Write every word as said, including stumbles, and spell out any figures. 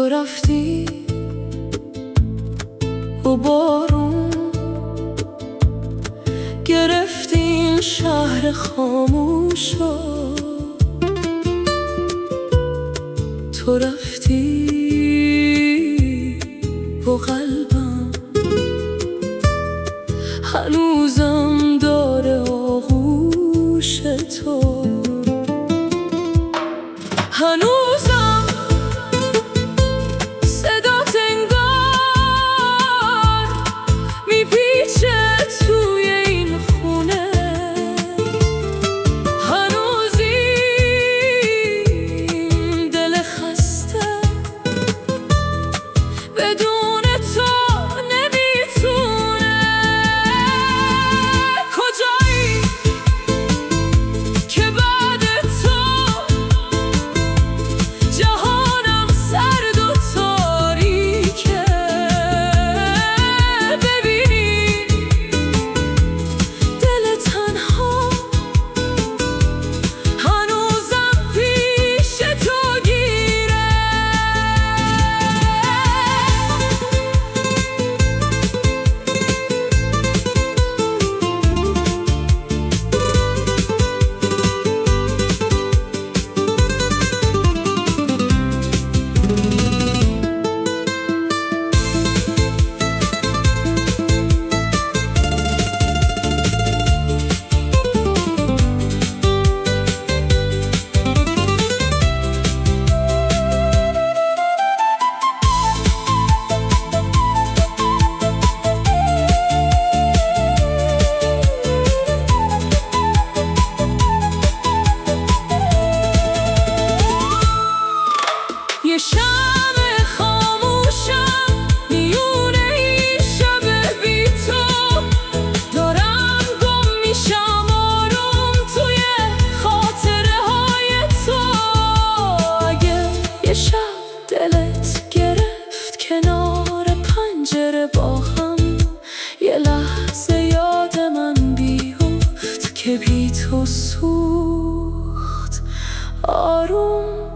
رفتی و بارون گرفتی این شهر خاموشو. تو رفتی و قلبم هنوزم داره آغوش تو. هنوزم صدات انگار میپیچه توی این خونه. هنوز این دل خسته بدون تو نمیتونه. کجایی که بعد تو جهانم سرد و تاریکه؟ ببینی دل تنها هنوزم پیش تو گیره. یه شمع خاموشم میونه این شب بی تو. دارم گم میشم آروم توی خاطره های تو. اگه یه شب دلت گرفت کنار پنجره با هم، یه لحظه یاد من بیفت که بی تو سوخت آروم